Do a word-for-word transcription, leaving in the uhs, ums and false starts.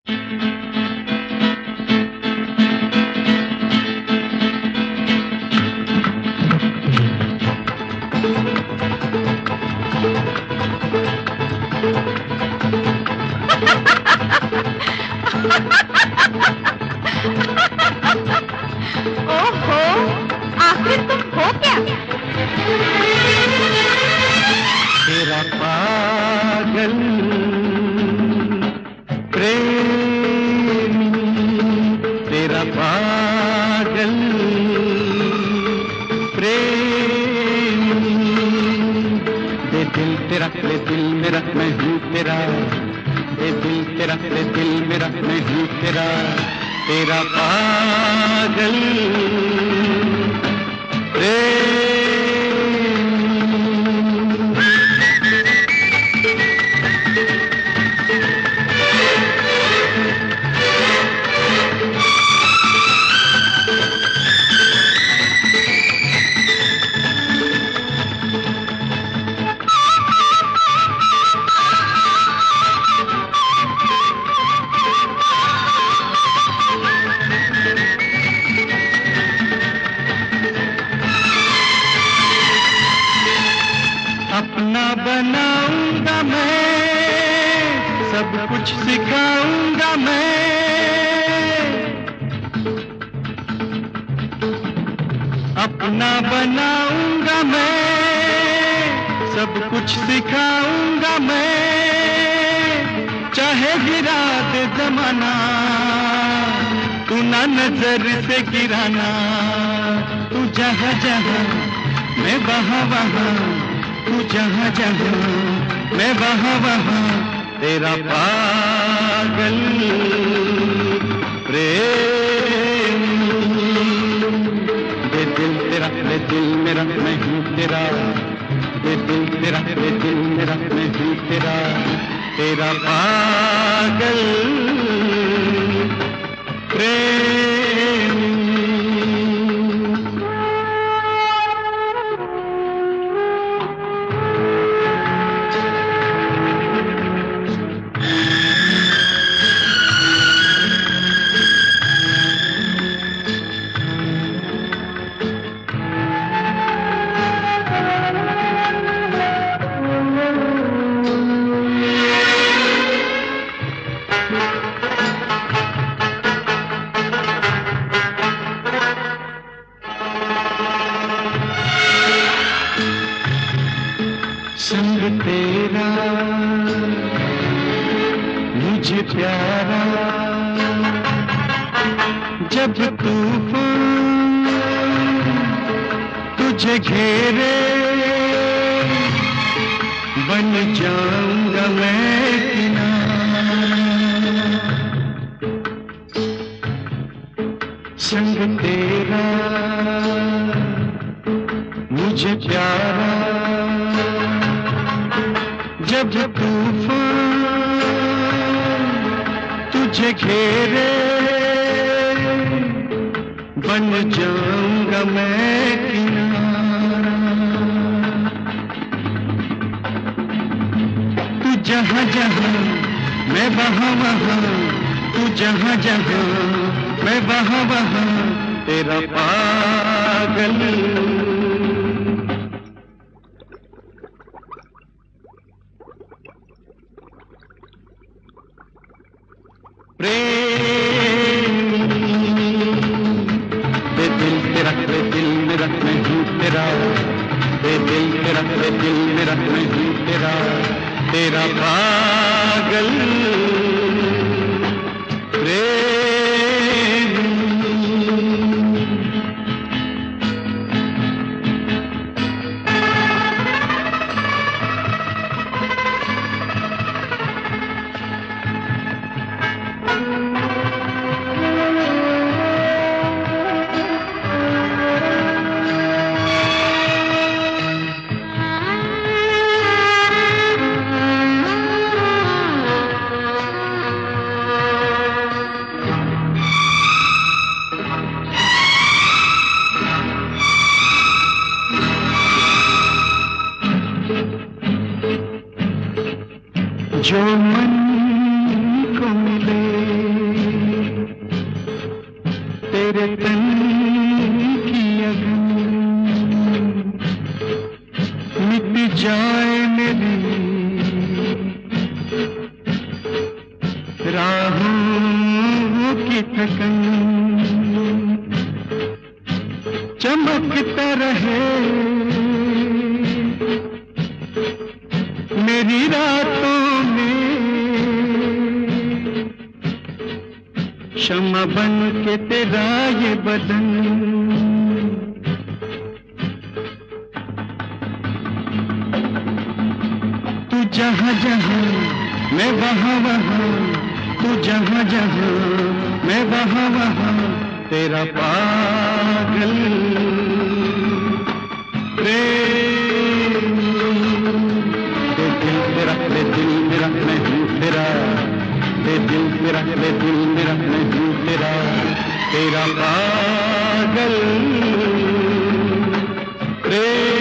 ओहो, आखिर तुम हो क्या? तेरा पागल प्रेमी, तेरा पागल प्रेमी, दे दिल तेरा, दे दिल मेरा, मैं हूँ तेरा, दे दिल तेरा, दे दिल मेरा, मैं हूँ तेरा, तेरा पागल प्रेमी। अपना बनाऊंगा मैं, सब कुछ सिखाऊंगा मैं, अपना बनाऊंगा मैं, सब कुछ सिखाऊंगा मैं, चाहे गिरा दे जमाना, तू ना नजर से गिराना, तू जहाँ जहाँ मैं वहाँ वहाँ, तू जहाँ जहाँ मैं वहाँ वहाँ, तेरा पागल प्रेमी, दे दिल तेरा, दे दिल मेरा, मैं हूँ तेरा, दे दिल तेरा, दे दिल मेरा, मैं हूँ तेरा, तेरा पागल प्रेमी। संग तेरा मुझे प्यारा, जब तूफान तुझे घेरे, बन जाऊंगा मैं किनारा, संग तेरा मुझे प्यारा, जब तूफान तुझे घेरे, बन जाऊंगा मैं किनारा, तू जहाँ जहाँ मैं वहाँ वहाँ, तू जहाँ जहाँ मैं वहाँ वहाँ, तेरा पागल प्रेमी, दे दिल तेरा, दे दिल मेरा, मैं हूँ तेरा, दे दिल तेरा, दे दिल मेरा, मैं हूँ तेरा, तेरा पागल प्रेमी। की थकन चमकता रहे मेरी रातों में, शम्मा बन के तेरा ये बदन। तू जहाँ जहाँ मैं वहाँ वहाँ, तू जहाँ जहाँ मैं वहाँ वहाँ, तेरा पागल प्रेम। दे दिल तेरा, दे दिल मेरा, मैं हूँ तेरा, दे दिल तेरा, दे दिल मेरा, मैं हूँ तेरा, तेरा पागल प्रेम।